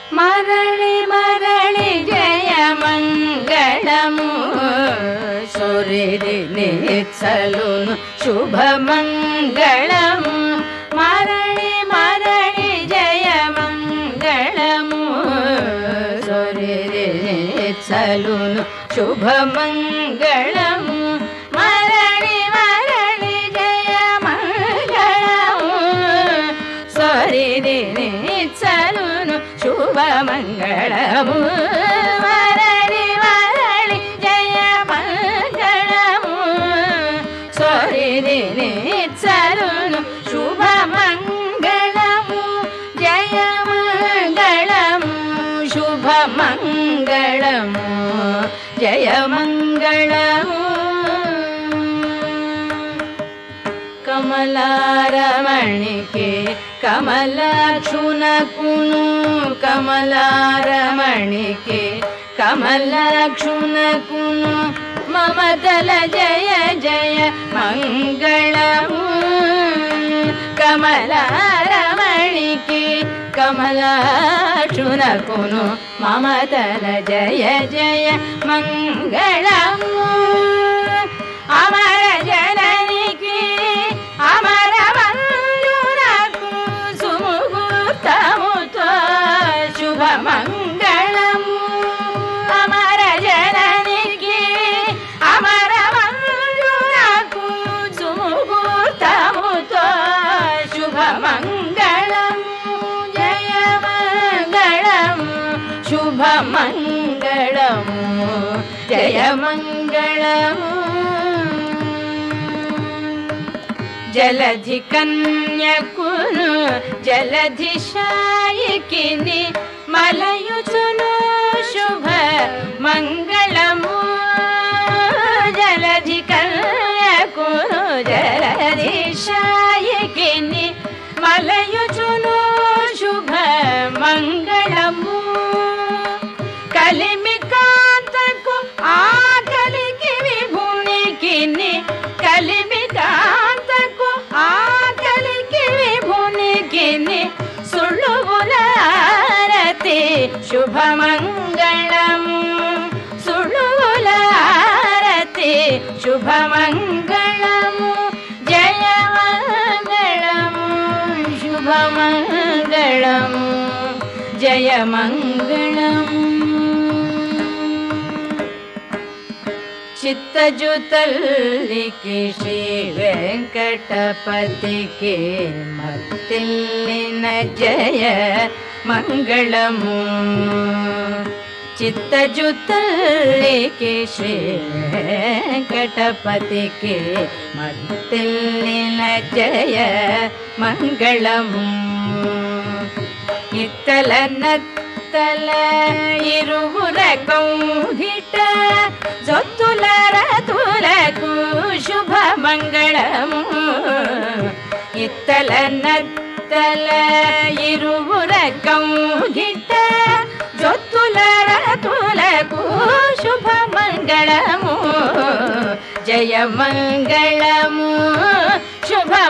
మరళి మరళి జయ మంగళము సూర్యుడి నిత్సలును శుభ మంగళము మరళి మరళి జయ మంగళము సూర్యుడి నిత్సలును శుభ మంగళము మరళి మరళి జయ మంగళము సూర్యుడి నిత్సలును శుభ మంగళము మరళి మరళి జయ మంగళము సూర్యుడి నిత్సలును శుభ మంగళము జయ మంగళము శుభ మంగళము జయ మంగళము కమలారమణికి కమలాక్షునకును కమలారమణికి కమలాక్షునకును మమతల జయ జయ మంగళము కమలారమణికి కమలాక్షునకును మమతల జయ జయ మంగళము అమర జననికి అమర మంజునకు సుముహూర్తముతో శుభ మంగళము అమర జననికి అమర మంజునకు సుముహూర్తముతో శుభ మంగళము జయ మంగళము శుభ మంగళము జయ మంగళము జలధి కన్యకును జలధి శాయికిని మలయుచును శుభ మంగళము జలధి కన్యకును జలధి శాయికిని మలయుచును శుభ మంగళము కలిమి కాంతకు ఆకలికి విభునికిని కలిమి కాంతకు ఆకలికి విభునికిని సుళువులారతి శుభ మంగళము సుళువులారతి శుభ మంగళము జయ మంగళము శుభ మంగళము జయ మంగళము చిత్తజుతల్లికి శ్రీ వెంకటపతికి మత్తిల్లిన జయ మంగళము చిత్తజుతల్లికి శ్రీ వెంకటపతికి మత్తిల్లిన జయ మంగళము ఇత్తల నత్తల ఇరువుర కౌగిట జొత్తుల రతులకు శుభ మంగళము ఇత్తల నత్తల ఇరువుర కౌగిట జొత్తుల రతులకు శుభ మంగళము జయ మంగళము శుభ